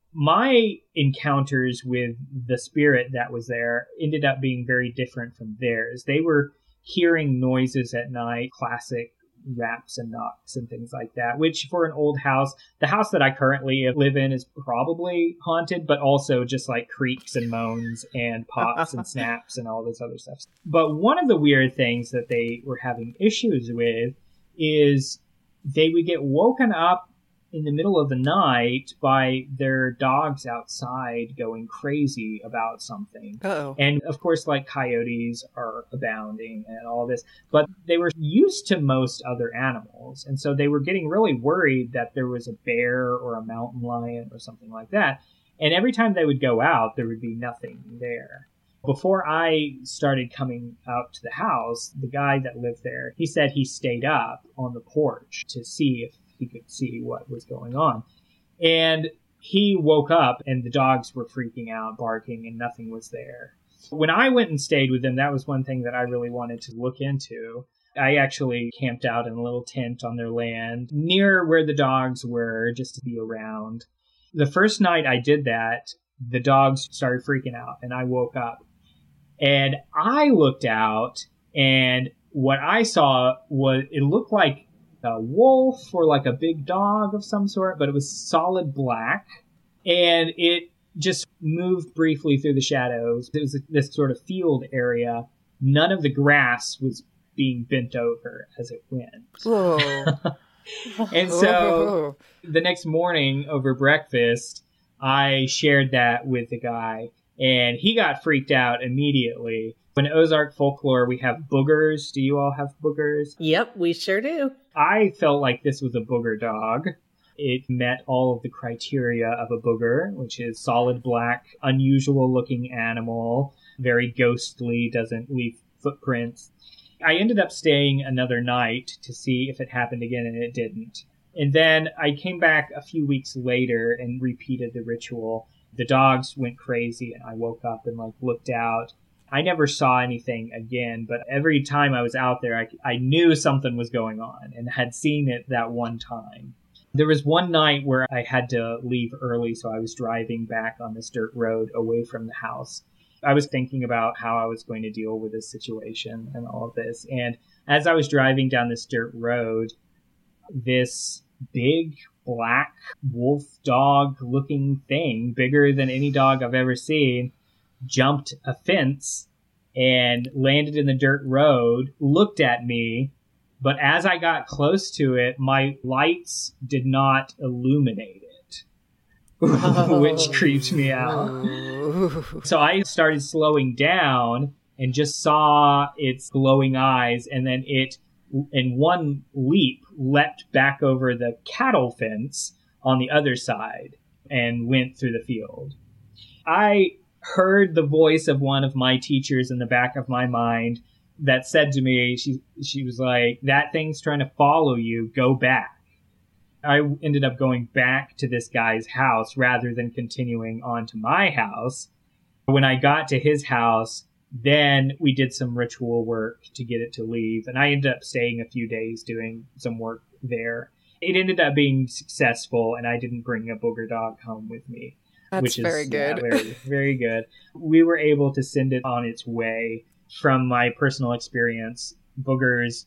My encounters with the spirit that was there ended up being very different from theirs. They were hearing noises at night, classic raps and knocks and things like that, which for an old house, the house that I currently live in is probably haunted, but also just like creaks and moans and pops and snaps and all this other stuff. But one of the weird things that they were having issues with is they would get woken up in the middle of the night by their dogs outside going crazy about something. Uh-oh. And of course, like coyotes are abounding and all this, but they were used to most other animals. And so they were getting really worried that there was a bear or a mountain lion or something like that. And every time they would go out, there would be nothing there. Before I started coming out to the house, the guy that lived there, he said he stayed up on the porch to see if he could see what was going on. And he woke up and the dogs were freaking out, barking, and nothing was there. When I went and stayed with them, that was one thing that I really wanted to look into. I actually camped out in a little tent on their land near where the dogs were just to be around. The first night I did that, the dogs started freaking out and I woke up. And I looked out and what I saw was, it looked like a wolf or like a big dog of some sort, but it was solid black. And it just moved briefly through the shadows. It was this sort of field area. None of the grass was being bent over as it went. Whoa. And so the next morning over breakfast, I shared that with the guy and he got freaked out immediately. In Ozark folklore, we have boogers. Do you all have boogers? Yep, we sure do. I felt like this was a booger dog. It met all of the criteria of a booger, which is solid black, unusual looking animal, very ghostly, doesn't leave footprints. I ended up staying another night to see if it happened again, and it didn't. And then I came back a few weeks later and repeated the ritual. The dogs went crazy, and I woke up and looked out. I never saw anything again, but every time I was out there, I knew something was going on and had seen it that one time. There was one night where I had to leave early, so I was driving back on this dirt road away from the house. I was thinking about how I was going to deal with this situation and all of this. And as I was driving down this dirt road, this big black wolf dog looking thing, bigger than any dog I've ever seen, jumped a fence and landed in the dirt road, looked at me, but as I got close to it, my lights did not illuminate it, which creeped me out. So I started slowing down and just saw its glowing eyes, and then it, in one leap, leapt back over the cattle fence on the other side and went through the field. I heard the voice of one of my teachers in the back of my mind that said to me, she was like, "That thing's trying to follow you, go back." I ended up going back to this guy's house rather than continuing on to my house. When I got to his house, then we did some ritual work to get it to leave, and I ended up staying a few days doing some work there. It ended up being successful, and I didn't bring a booger dog home with me. That's which is very good. Yeah, very, very good. We were able to send it on its way. From my personal experience, boogers,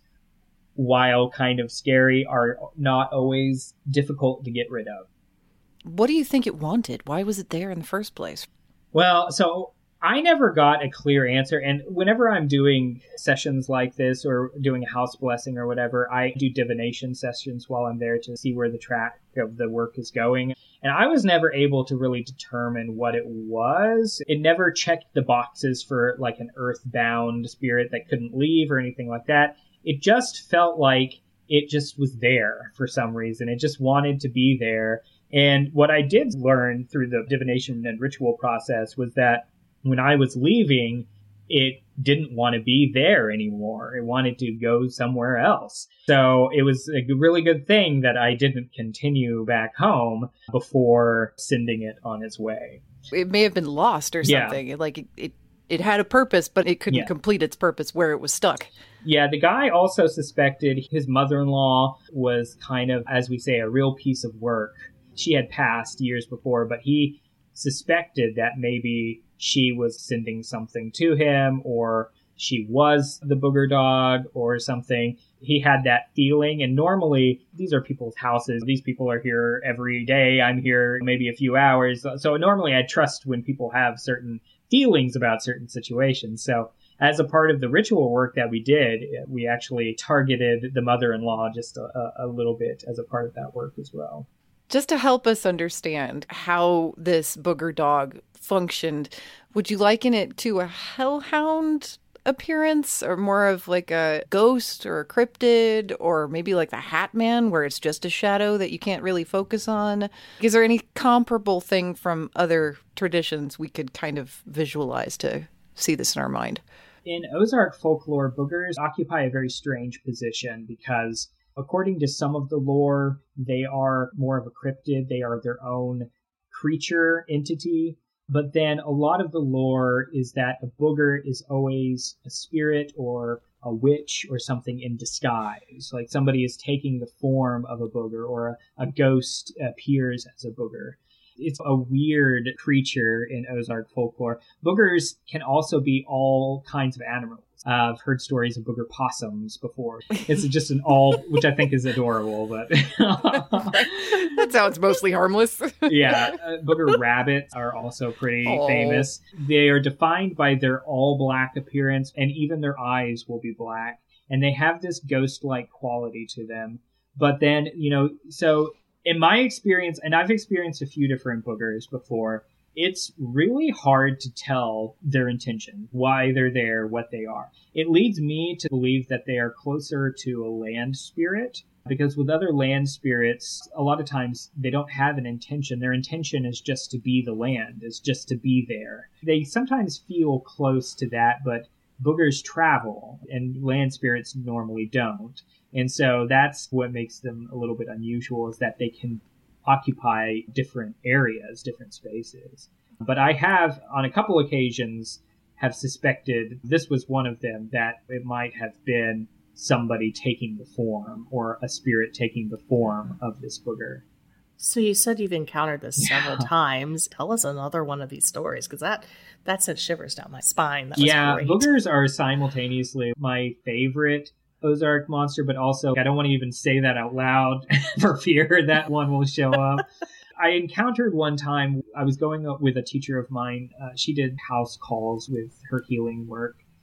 while kind of scary, are not always difficult to get rid of. What do you think it wanted? Why was it there in the first place? Well, so I never got a clear answer. And whenever I'm doing sessions like this or doing a house blessing or whatever, I do divination sessions while I'm there to see where the track of the work is going. And I was never able to really determine what it was. It never checked the boxes for like an earthbound spirit that couldn't leave or anything like that. It just felt like it just was there for some reason. It just wanted to be there. And what I did learn through the divination and ritual process was that when I was leaving, it didn't want to be there anymore. It wanted to go somewhere else. So it was a really good thing that I didn't continue back home before sending it on its way. It may have been lost or something. Yeah. Like it had a purpose, but it couldn't complete its purpose where it was stuck. Yeah, the guy also suspected his mother-in-law was kind of, as we say, a real piece of work. She had passed years before, but he suspected that maybe she was sending something to him, or she was the booger dog or something. He had that feeling, and normally these are people's houses. These people are here every day. I'm here maybe a few hours. So normally I trust when people have certain feelings about certain situations. So as a part of the ritual work that we did, we actually targeted the mother-in-law just a little bit as a part of that work as well. Just to help us understand how this booger dog functioned, would you liken it to a hellhound appearance, or more of like a ghost or a cryptid, or maybe like the Hat Man where it's just a shadow that you can't really focus on? Is there any comparable thing from other traditions we could kind of visualize to see this in our mind? In Ozark folklore, boogers occupy a very strange position because according to some of the lore, they are more of a cryptid. They are their own creature entity. But then a lot of the lore is that a booger is always a spirit or a witch or something in disguise. Like somebody is taking the form of a booger, or a ghost appears as a booger. It's a weird creature in Ozark folklore. Boogers can also be all kinds of animals. I've heard stories of booger possums before. It's just which I think is adorable, but that sounds mostly harmless. Yeah, booger rabbits are also pretty famous. They are defined by their all black appearance, and even their eyes will be black, and they have this ghost-like quality to them. But then, so in my experience, and I've experienced a few different boogers before, it's really hard to tell their intention, why they're there, what they are. It leads me to believe that they are closer to a land spirit, because with other land spirits, a lot of times they don't have an intention. Their intention is just to be the land, is just to be there. They sometimes feel close to that, but boogers travel, and land spirits normally don't. And so that's what makes them a little bit unusual, is that they can occupy different areas, different spaces. But I have, on a couple occasions, have suspected, this was one of them, that it might have been somebody taking the form, or a spirit taking the form of this booger. So you said you've encountered this several times. Tell us another one of these stories, because that sent shivers down my spine. That was great. Boogers are simultaneously my favorite Ozark monster, but also I don't want to even say that out loud for fear that one will show up. I encountered one time, I was going up with a teacher of mine. She did house calls with her healing work.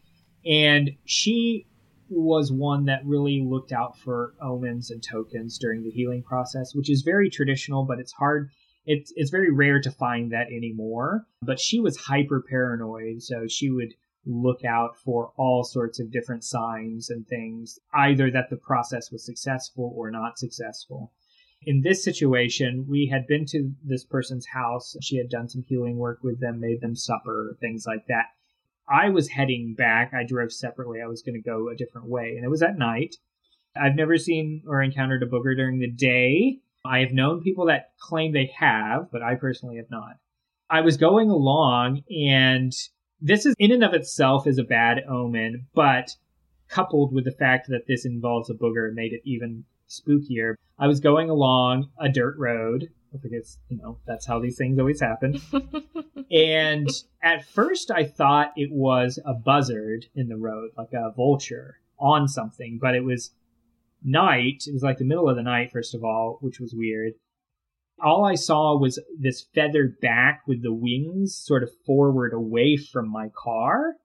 And she was one that really looked out for omens and tokens during the healing process, which is very traditional, but it's hard. It's very rare to find that anymore. But she was hyper paranoid, so she would look out for all sorts of different signs and things, either that the process was successful or not successful. In this situation, we had been to this person's house. She had done some healing work with them, made them supper, things like that. I was heading back. I drove separately. I was going to go a different way, and it was at night. I've never seen or encountered a booger during the day. I have known people that claim they have, but I personally have not. I was going along, and this is in and of itself is a bad omen, but coupled with the fact that this involves a booger made it even spookier. I was going along a dirt road. I think it's, that's how these things always happen. And at first I thought it was a buzzard in the road, like a vulture on something, but it was night. It was like the middle of the night, first of all, which was weird. All I saw was this feathered back with the wings sort of forward away from my car.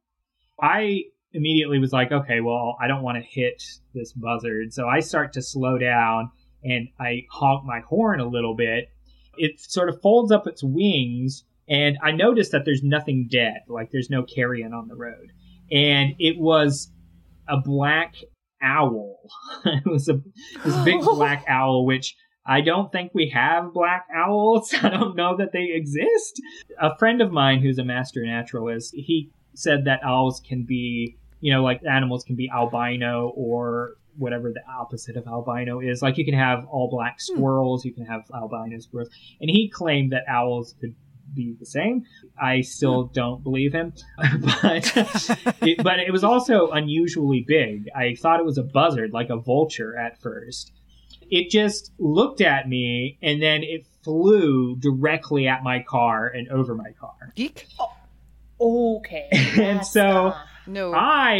I immediately was like, okay, well, I don't want to hit this buzzard. So I start to slow down and I honk my horn a little bit. It sort of folds up its wings, and I noticed that there's nothing dead, like there's no carrion on the road. And it was a black owl. It was this big black owl, which I don't think we have black owls. I don't know that they exist. A friend of mine who's a master naturalist, he said that owls can be, like animals can be albino or whatever the opposite of albino is. Like you can have all black squirrels, you can have albino squirrels. And he claimed that owls could be the same. I still don't believe him. But it was also unusually big. I thought it was a buzzard, like a vulture at first. It just looked at me and then it flew directly at my car and over my car. Geek? Okay. And so no.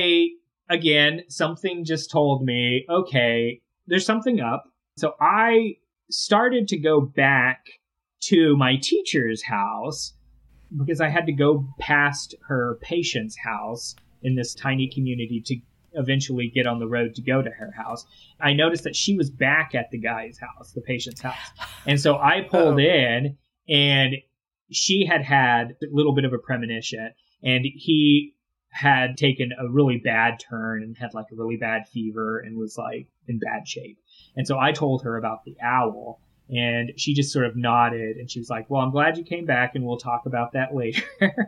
Again, something just told me, okay, there's something up. So I started to go back to my teacher's house because I had to go past her patient's house in this tiny community to eventually get on the road to go to her house. I noticed that she was back at the guy's house, the patient's house. And so I pulled in, and she had a little bit of a premonition, and he had taken a really bad turn and had like a really bad fever and was like in bad shape. And so I told her about the owl, and she just sort of nodded, and she was like, well, I'm glad you came back, and we'll talk about that later.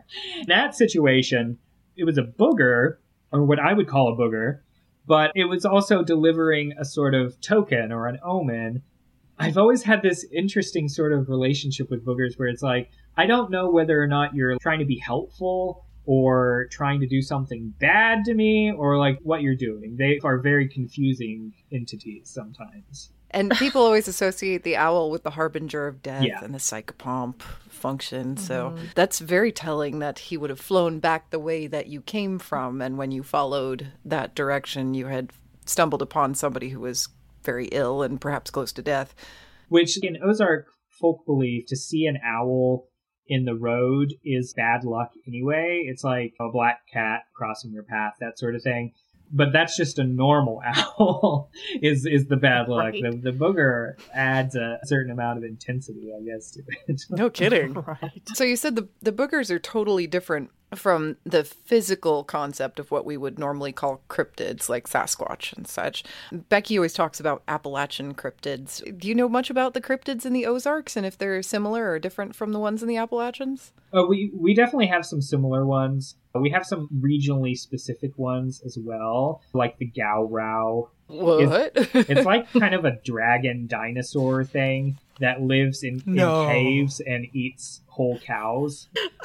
That situation, it was a booger, or what I would call a booger, but it was also delivering a sort of token or an omen. I've always had this interesting sort of relationship with boogers where it's like, I don't know whether or not you're trying to be helpful or trying to do something bad to me, or like what you're doing. They are very confusing entities sometimes. And people always associate the owl with the harbinger of death and the psychopomp function. So that's very telling that he would have flown back the way that you came from. And when you followed that direction, you had stumbled upon somebody who was very ill and perhaps close to death. Which in Ozark folk believe, to see an owl in the road is bad luck anyway. It's like a black cat crossing your path, that sort of thing. But that's just a normal owl is the bad luck. Right. The booger adds a certain amount of intensity, I guess, to it. No kidding. Right. So you said the boogers are totally different from the physical concept of what we would normally call cryptids, like Sasquatch and such. Becky always talks about Appalachian cryptids. Do you know much about the cryptids in the Ozarks and if they're similar or different from the ones in the Appalachians? We definitely have some similar ones. We have some regionally specific ones as well, like the Gowrow. What? It's like kind of a dragon dinosaur thing that lives in caves and eats whole cows.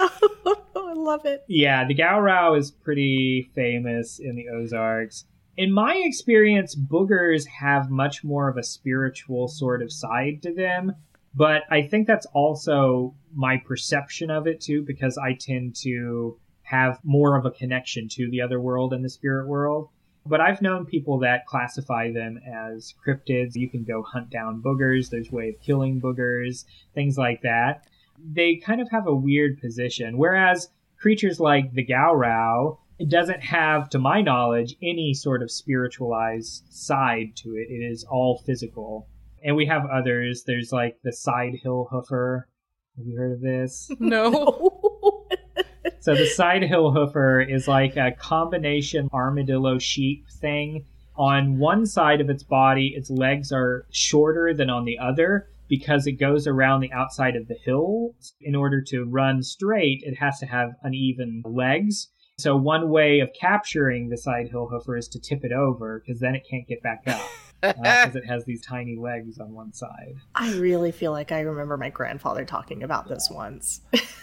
I love it. Yeah, the Gowrow is pretty famous in the Ozarks. In my experience, boogers have much more of a spiritual sort of side to them. But I think that's also my perception of it, too, because I tend to have more of a connection to the other world and the spirit world. But I've known people that classify them as cryptids. You can go hunt down boogers. There's a way of killing boogers, things like that. They kind of have a weird position. Whereas creatures like the Gowrow, It doesn't have, to my knowledge, any sort of spiritualized side to it. It is all physical. And we have others. There's like the side hill hoofer. Have you heard of this? No. So the side hill hoofer is like a combination armadillo sheep thing. On one side of its body, its legs are shorter than on the other because it goes around the outside of the hill. In order to run straight, it has to have uneven legs. So one way of capturing the side hill hoofer is to tip it over, because then it can't get back up, because it has these tiny legs on one side. I really feel like I remember my grandfather talking about this once.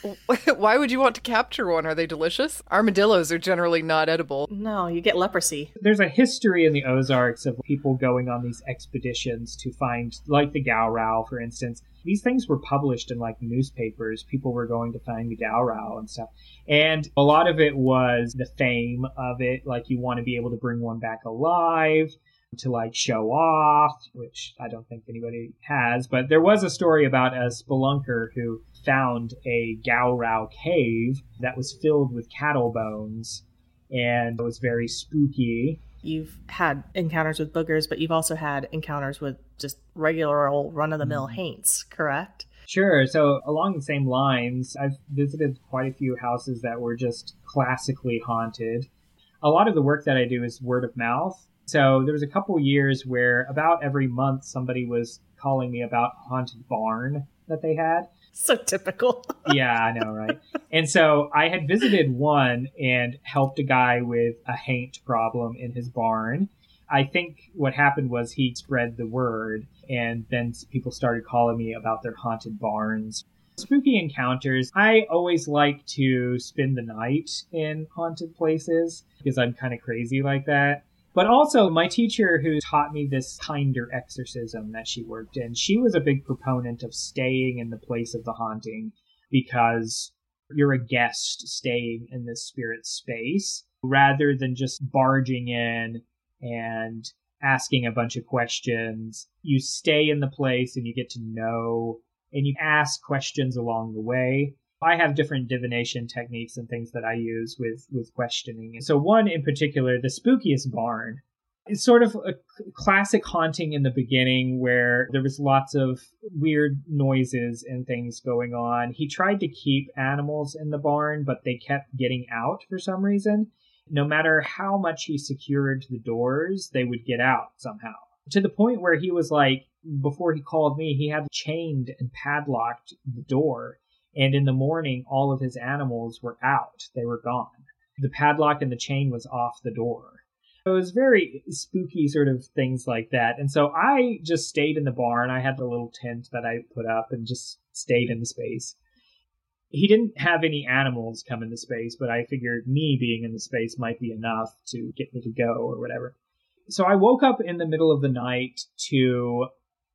Why would you want to capture one? Are they delicious? Armadillos are generally not edible. No, you get leprosy. There's a history in the Ozarks of people going on these expeditions to find, like the Gowrow, for instance. These things were published in like newspapers. People were going to find the Gowrow and stuff. And a lot of it was the fame of it. Like you want to be able to bring one back alive to like show off, which I don't think anybody has. But there was a story about a spelunker who found a Gowrow cave that was filled with cattle bones. And it was very spooky. You've had encounters with boogers, but you've also had encounters with just regular old run-of-the-mill haints, correct? Sure. So along the same lines, I've visited quite a few houses that were just classically haunted. A lot of the work that I do is word of mouth. So there was a couple years where about every month somebody was calling me about a haunted barn that they had. So typical. Yeah, I know, right? And so I had visited one and helped a guy with a haint problem in his barn. I think what happened was he spread the word, and then people started calling me about their haunted barns. Spooky encounters. I always like to spend the night in haunted places because I'm kind of crazy like that. But also, my teacher who taught me this kinder exorcism that she worked in, she was a big proponent of staying in the place of the haunting because you're a guest staying in this spirit space rather than just barging in and asking a bunch of questions. You stay in the place and you get to know, and you ask questions along the way. I have different divination techniques and things that I use with questioning. So one in particular, the spookiest barn, is sort of a classic haunting in the beginning where there was lots of weird noises and things going on. He tried to keep animals in the barn, but they kept getting out for some reason. No matter how much he secured the doors, they would get out somehow. To the point where he was like, before he called me, he had chained and padlocked the door. And in the morning, all of his animals were out. They were gone. The padlock and the chain was off the door. It was very spooky sort of things like that. And so I just stayed in the barn. I had the little tent that I put up and just stayed in the space. He didn't have any animals come into space, but I figured me being in the space might be enough to get me to go or whatever. So I woke up in the middle of the night to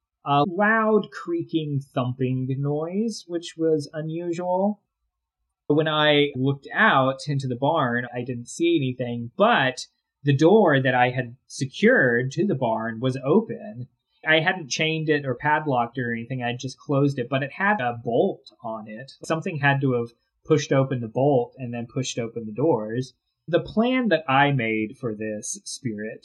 a loud creaking thumping noise, which was unusual. When I looked out into the barn, I didn't see anything, but the door that I had secured to the barn was open. I hadn't chained it or padlocked it or anything. I just closed it, but it had a bolt on it. Something had to have pushed open the bolt and then pushed open the doors. The plan that I made for this spirit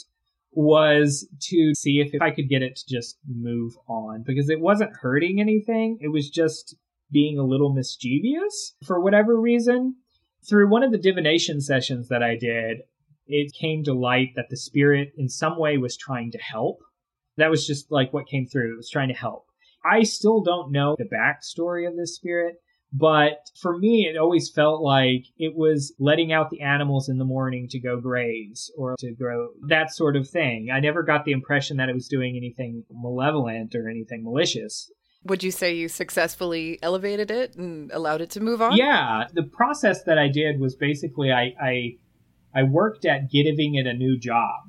was to see if I could get it to just move on, because it wasn't hurting anything. It was just being a little mischievous for whatever reason. Through one of the divination sessions that I did, it came to light that the spirit in some way was trying to help. That was just like what came through. It was trying to help. I still don't know the backstory of this spirit, but for me, it always felt like it was letting out the animals in the morning to go graze or to grow, that sort of thing. I never got the impression that it was doing anything malevolent or anything malicious. Would you say you successfully elevated it and allowed it to move on? Yeah. The process that I did was basically I worked at giving it a new job.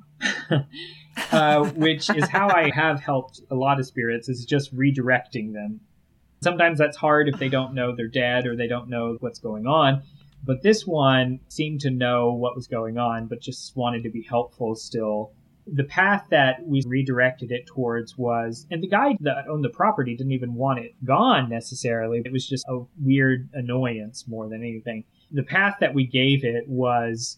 Which is how I have helped a lot of spirits, is just redirecting them. Sometimes that's hard if they don't know they're dead or they don't know what's going on. But this one seemed to know what was going on, but just wanted to be helpful still. The path that we redirected it towards was, and the guy that owned the property didn't even want it gone necessarily. It was just a weird annoyance more than anything. The path that we gave it was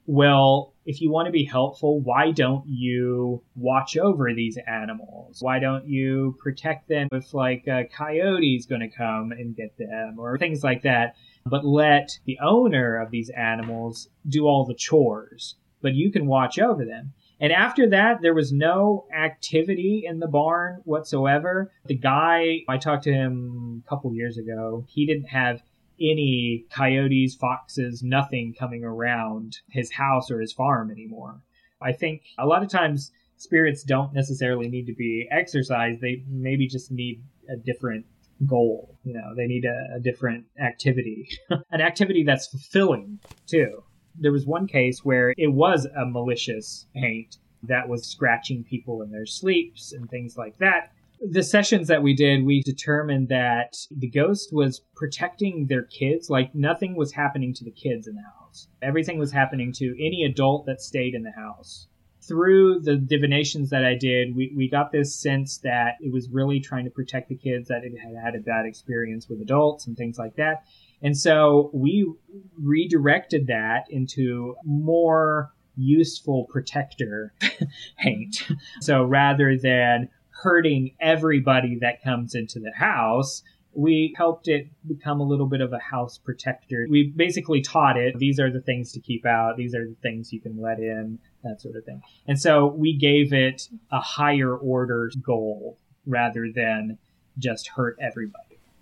well, if you want to be helpful, why don't you watch over these animals? Why don't you protect them if like a coyote's going to come and get them or things like that? But let the owner of these animals do all the chores, but you can watch over them. And after that, there was no activity in the barn whatsoever. The guy, I talked to him a couple years ago, he didn't have any coyotes, foxes, nothing coming around his house or his farm anymore. I think a lot of times spirits don't necessarily need to be exorcised. They maybe just need a different goal. You know, they need a different activity, an activity that's fulfilling too. There was one case where it was a malicious haint that was scratching people in their sleeps and things like that. The sessions that we did, we determined that the ghost was protecting their kids. Like nothing was happening to the kids in the house. Everything was happening to any adult that stayed in the house. Through the divinations that I did, we got this sense that it was really trying to protect the kids, that it had had a bad experience with adults and things like that. And so we redirected that into more useful protector haint. So rather than hurting everybody that comes into the house, we helped it become a little bit of a house protector. We basically taught it, these are the things to keep out, these are the things you can let in, that sort of thing. And so we gave it a higher order goal rather than just hurt everybody.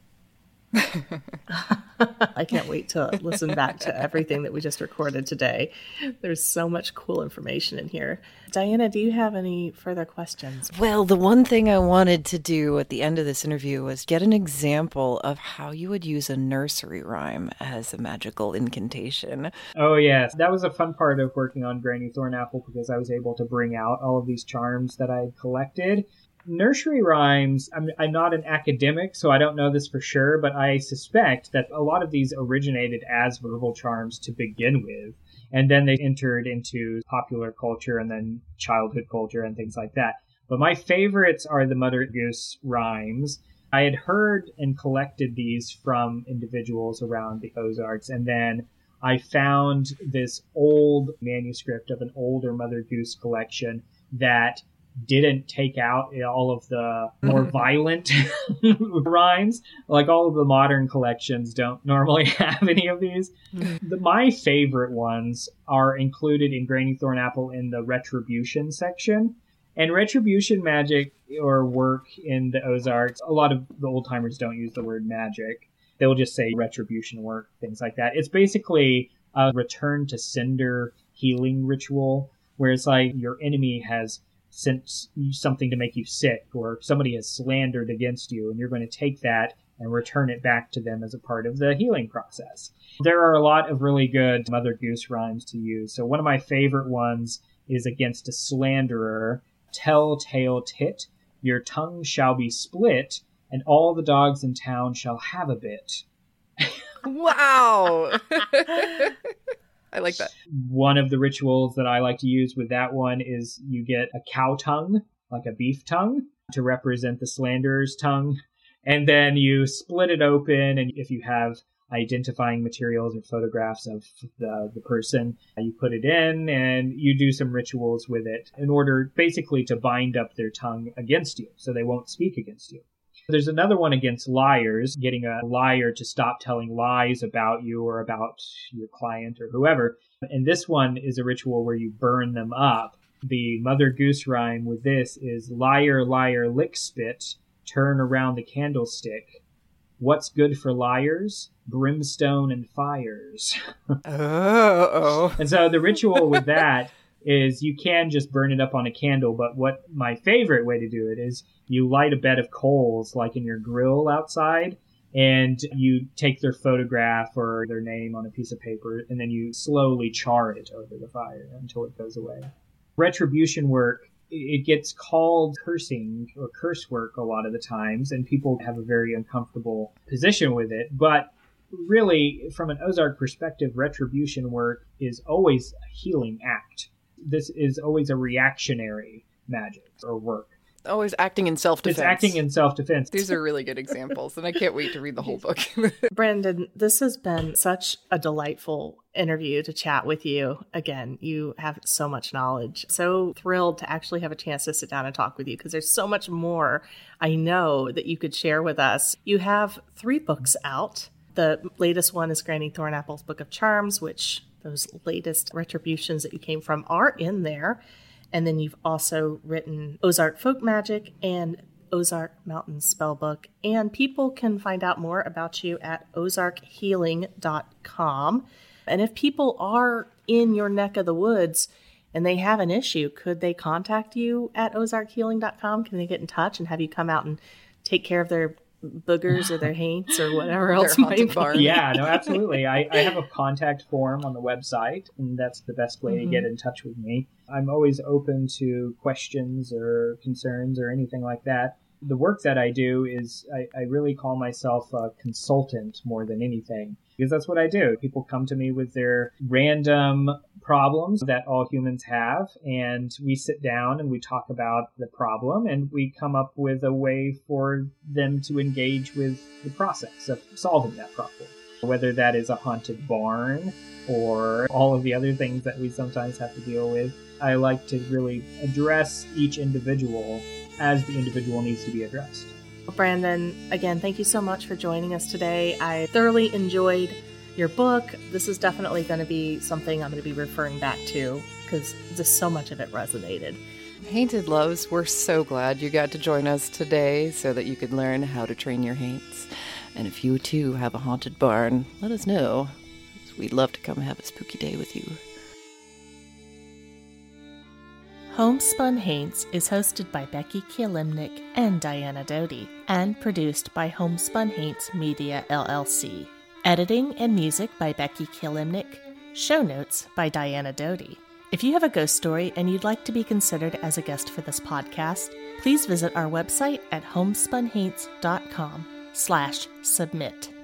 I can't wait to listen back to everything that we just recorded today. There's so much cool information in here. Diana, do you have any further questions? Well, the one thing I wanted to do at the end of this interview was get an example of how you would use a nursery rhyme as a magical incantation. Oh, yes. That was a fun part of working on Granny Thornapple because I was able to bring out all of these charms that I had collected. Nursery rhymes, I'm not an academic, so I don't know this for sure, but I suspect that a lot of these originated as verbal charms to begin with, and then they entered into popular culture and then childhood culture and things like that. But my favorites are the Mother Goose rhymes. I had heard and collected these from individuals around the Ozarks, and then I found this old manuscript of an older Mother Goose collection that didn't take out all of the more violent rhymes. Like all of the modern collections don't normally have any of these. My favorite ones are included in Granny Thornapple in the Retribution section. And Retribution magic or work in the Ozarks, a lot of the old timers don't use the word magic. They'll just say retribution work, things like that. It's basically a return to sender healing ritual where it's like your enemy has sent you something to make you sick, or somebody has slandered against you, and you're going to take that and return it back to them as a part of the healing process. There are a lot of really good Mother Goose rhymes to use. So one of my favorite ones is against a slanderer. Tell-tale tit, your tongue shall be split, and all the dogs in town shall have a bit. Wow! I like that. One of the rituals that I like to use with that one is you get a cow tongue, like a beef tongue, to represent the slanderer's tongue. And then you split it open, and if you have identifying materials or photographs of the person, you put it in, and you do some rituals with it in order basically to bind up their tongue against you, so they won't speak against you. There's another one against liars, getting a liar to stop telling lies about you or about your client or whoever. And this one is a ritual where you burn them up. The Mother Goose rhyme with this is liar, liar, lick spit, turn around the candlestick. What's good for liars? Brimstone and fires. Oh. And so the ritual with that is you can just burn it up on a candle, but what my favorite way to do it is you light a bed of coals like in your grill outside, and you take their photograph or their name on a piece of paper, and then you slowly char it over the fire until it goes away. Retribution work, it gets called cursing or curse work a lot of the times, and people have a very uncomfortable position with it, but really, from an Ozark perspective, retribution work is always a healing act. This is always a reactionary magic or work. Always acting in self-defense. It's acting in self-defense. These are really good examples, and I can't wait to read the whole book. Brandon, this has been such a delightful interview to chat with you. Again, you have so much knowledge. So thrilled to actually have a chance to sit down and talk with you because there's so much more I know that you could share with us. You have 3 books out. The latest one is Granny Thornapple's Book of Charms, which those latest retributions that you came from are in there. And then you've also written Ozark Folk Magic and Ozark Mountain Spellbook. And people can find out more about you at ozarkhealing.com. And if people are in your neck of the woods and they have an issue, could they contact you at ozarkhealing.com? Can they get in touch and have you come out and take care of their boogers or their haints or whatever else might be? Yeah, no, absolutely. I have a contact form on the website, and that's the best way to get in touch with me. I'm always open to questions or concerns or anything like that. The work that I do is I really call myself a consultant more than anything, because that's what I do. People come to me with their random problems that all humans have, and we sit down and we talk about the problem, and we come up with a way for them to engage with the process of solving that problem. Whether that is a haunted barn or all of the other things that we sometimes have to deal with, I like to really address each individual as the individual needs to be addressed. Brandon, again, thank you so much for joining us today. I thoroughly enjoyed your book. This is definitely going to be something I'm going to be referring back to because just so much of it resonated. Hainted Loves, we're so glad you got to join us today so that you could learn how to train your haints. And if you too have a haunted barn, let us know. We'd love to come have a spooky day with you. Homespun Haints is hosted by Becky Kielimnik and Diana Doty, and produced by Homespun Haints Media LLC. Editing and music by Becky Kielimnik. Show notes by Diana Doty. If you have a ghost story and you'd like to be considered as a guest for this podcast, please visit our website at homespunhaints.com/submit.